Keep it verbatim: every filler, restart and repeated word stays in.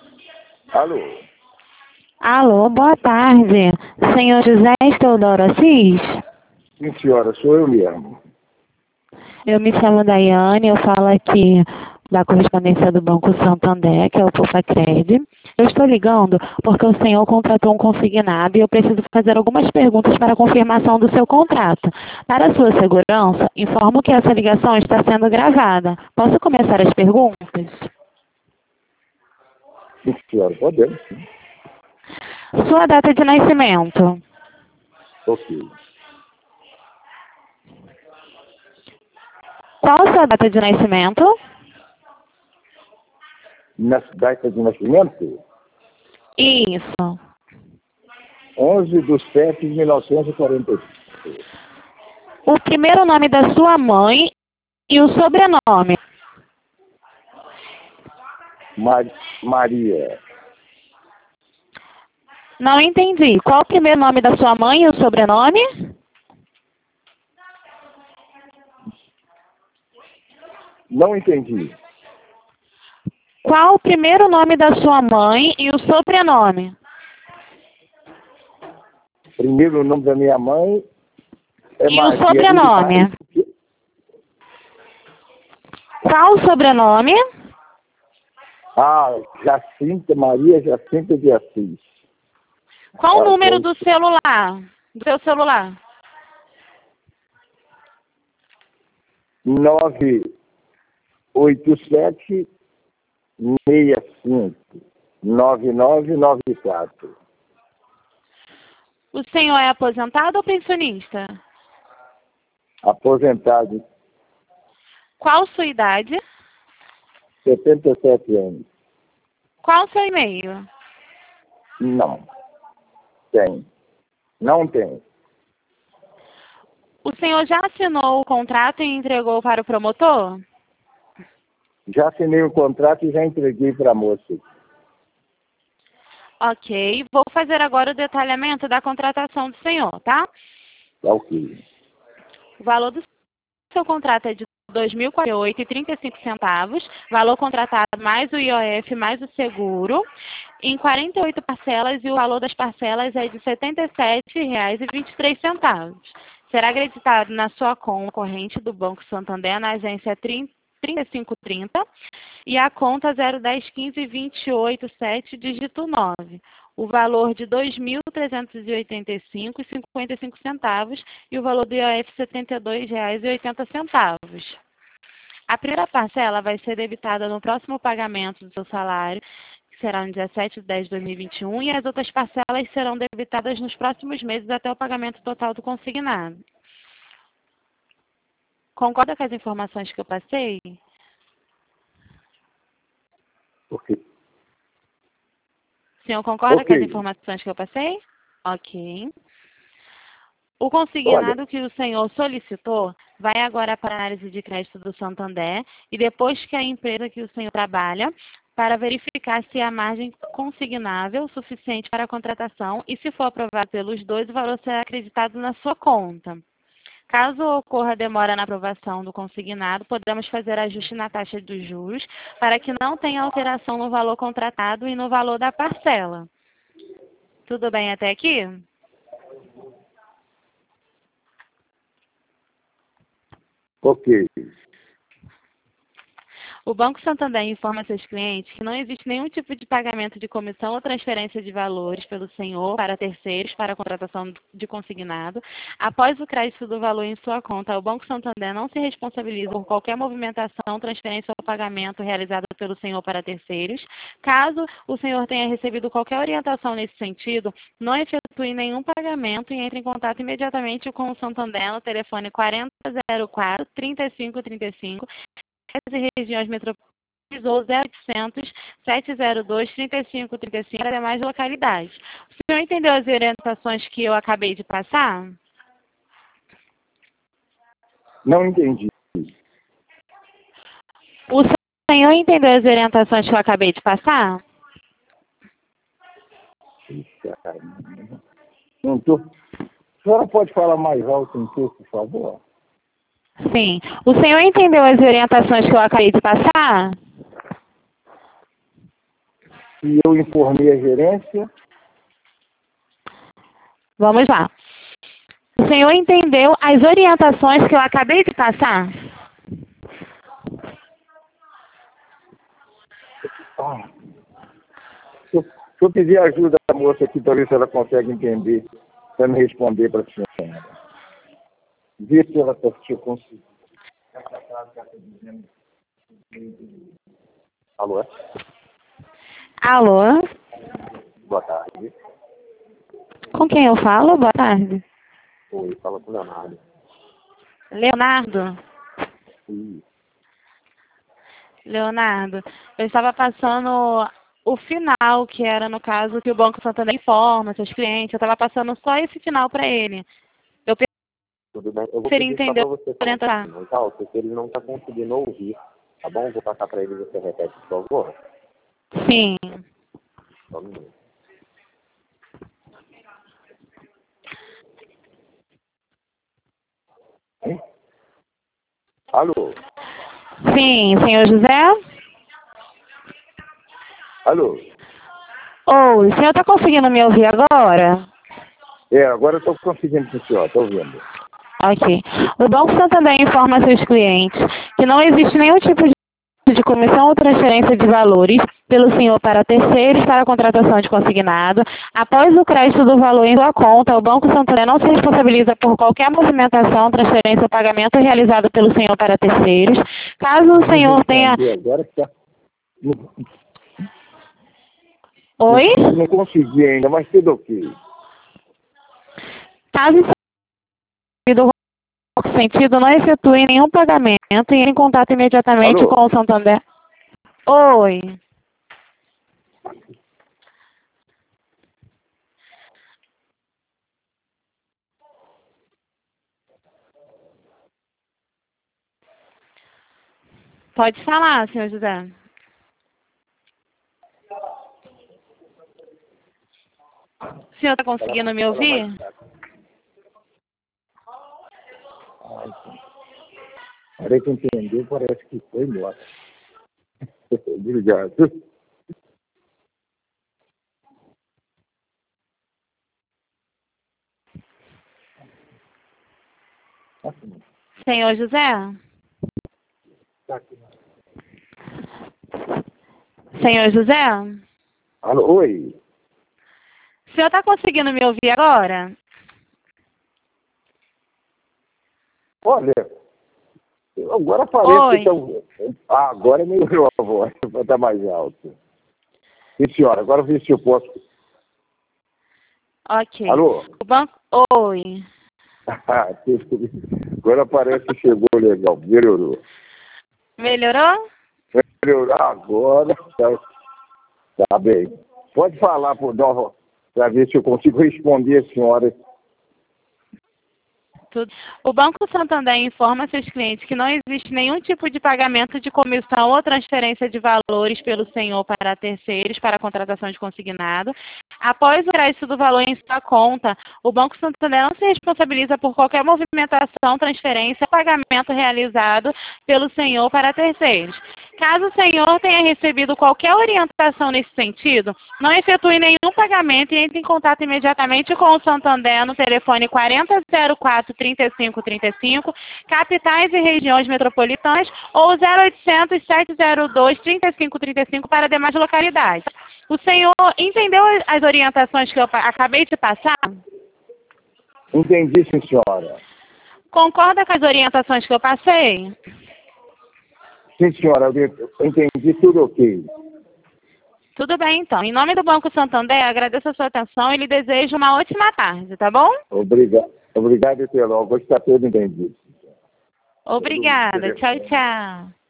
Alô? Alô, boa tarde. Senhor José Teodoro Assis? Sim, senhora, sou eu mesmo. Eu me chamo Daiane, eu falo aqui da correspondência do Banco Santander, que é o Pufacred. Eu estou ligando porque o senhor contratou um consignado e eu preciso fazer algumas perguntas para a confirmação do seu contrato. Para a sua segurança, informo que essa ligação está sendo gravada. Posso começar as perguntas? Sim, senhora, podemos. Sim. Sua data de nascimento? Ok. Qual a sua data de nascimento? Na data de nascimento? Isso. onze de sete de mil novecentos e quarenta e cinco. O primeiro nome da sua mãe e o sobrenome. Mar... Maria. Não entendi. Qual o primeiro nome da sua mãe e o sobrenome? Não entendi. Qual o primeiro nome da sua mãe e o sobrenome? Primeiro nome da minha mãe é E Maria. o sobrenome? Qual o sobrenome? Ah, Jacinta, Maria Jacinta de Assis. Qual o Ah, número então, do celular? Do seu celular? nove oito sete seis cinco nove nove nove quatro. O senhor é aposentado ou pensionista? Aposentado, Qual sua idade? setenta e sete anos. Qual o seu e-mail? Não, tem. Não tem. O senhor já assinou o contrato e entregou para o promotor? Já assinei o contrato e já entreguei para a moça. Ok. Vou fazer agora o detalhamento da contratação do senhor, tá? Tá ok. O valor do seu contrato é de dois mil e quarenta e oito reais e trinta e cinco centavos, valor contratado mais o I O F mais o seguro, em quarenta e oito parcelas, e o valor das parcelas é de setenta e sete reais e vinte e três centavos. Será acreditado na sua conta corrente do Banco Santander na agência trinta e cinco trinta e a conta zero um zero um cinco dois oito sete dígito nove. O valor de dois mil trezentos e oitenta e cinco reais e cinquenta e cinco centavos e o valor do I O F setenta e dois reais e oitenta centavos. A primeira parcela vai ser debitada no próximo pagamento do seu salário, que será no dia sete de dez de dois mil e vinte e um, e as outras parcelas serão debitadas nos próximos meses até o pagamento total do consignado. Concorda com as informações que eu passei? Ok. O senhor concorda com as Ok. informações que eu passei? Ok. O Olha, consignado que o senhor solicitou vai agora para a análise de crédito do Santander e depois que a empresa que o senhor trabalha para verificar se há margem consignável suficiente para a contratação e, se for aprovado pelos dois, o valor será acreditado na sua conta. Caso ocorra demora na aprovação do consignado, podemos fazer ajuste na taxa dos juros para que não tenha alteração no valor contratado e no valor da parcela. Tudo bem até aqui? ok. O Banco Santander informa seus clientes que não existe nenhum tipo de pagamento de comissão ou transferência de valores pelo senhor para terceiros para a contratação de consignado. Após o crédito do valor em sua conta, o Banco Santander não se responsabiliza por qualquer movimentação, transferência ou pagamento realizado pelo senhor para terceiros. Caso o senhor tenha recebido qualquer orientação nesse sentido, não efetue nenhum pagamento e entre em contato imediatamente com o Santander no telefone quarenta zero quatro, trinta e cinco trinta e cinco e regiões metropolitanas ou zero oitocentos, sete zero dois, trinta e cinco trinta e cinco para demais localidades. O senhor entendeu as orientações que eu acabei de passar? Não entendi. O senhor entendeu as orientações que eu acabei de passar? Não tô... A senhora pode falar mais alto um pouco, por favor? Sim. O senhor entendeu as orientações que eu acabei de passar? E eu informei a gerência. Vamos lá. O senhor entendeu as orientações que eu acabei de passar? Ah, se, eu, se eu pedir ajuda da moça aqui para ver se ela consegue entender, para me responder para a senhora. Vê se ela está te conseguindo. Alô? Alô? Boa tarde. Com quem eu falo? Boa tarde. Oi, fala com o Leonardo. Leonardo? Sim. Leonardo, eu estava passando o final, que era no caso que o Banco Santander informa seus clientes. Eu estava passando só esse final para ele. Eu Tudo bem? Eu vou preferi pedir só entender para você o falar um orientar. pouquinho mais alto, porque ele não está conseguindo ouvir, tá bom? Vou passar para ele e você repete, por favor. Sim. Só um minuto. Hein? Alô? Sim, senhor José? Alô? Oi, o senhor está conseguindo me ouvir agora? É, agora eu estou conseguindo, senhor, estou ouvindo. Ok. O Banco Santander informa seus clientes que não existe nenhum tipo de de comissão ou transferência de valores pelo senhor para terceiros para a contratação de consignado. Após o crédito do valor em sua conta, o Banco Santander não se responsabiliza por qualquer movimentação, transferência ou pagamento realizado pelo senhor para terceiros. Caso o senhor tenha... Agora que tá... Oi? Não, não consegui ainda, mas tudo ok. Caso o sentido não efetue nenhum pagamento e entre em contato imediatamente Alô? com o Santander. Oi. Pode falar, senhor José. O senhor está conseguindo me ouvir? Parei que entendeu, parece que foi embora. Obrigado. Senhor José? Senhor José? Alô, oi. O senhor está conseguindo me ouvir agora? Olha, agora parece Oi. que estão... Ah, agora melhorou a voz, vai estar mais alto. Sim, senhora, agora vê se eu posso... Ok. Alô? O banco... Oi. Agora parece que chegou legal, melhorou. Melhorou? Melhorou, agora tá, tá bem. Pode falar para ver se eu consigo responder a senhora. Tudo. O Banco Santander informa seus clientes que não existe nenhum tipo de pagamento de comissão ou transferência de valores pelo senhor para terceiros para a contratação de consignado. Após o crédito do valor em sua conta, o Banco Santander não se responsabiliza por qualquer movimentação, transferência ou pagamento realizado pelo senhor para terceiros. Caso o senhor tenha recebido qualquer orientação nesse sentido, não efetue nenhum pagamento e entre em contato imediatamente com o Santander no telefone quarenta zero quatro, trinta e cinco trinta e cinco, capitais e regiões metropolitanas, ou zero oitocentos, sete zero dois, trinta e cinco trinta e cinco para demais localidades. O senhor entendeu as orientações que eu acabei de passar? Entendi, sim, senhora. Concorda com as orientações que eu passei? Sim, senhora, eu entendi tudo ok. Tudo bem, então. Em nome do Banco Santander, agradeço a sua atenção e lhe desejo uma ótima tarde, tá bom? Obrigado, obrigado, até logo. Está tudo entendido. Obrigada. Tchau, tchau.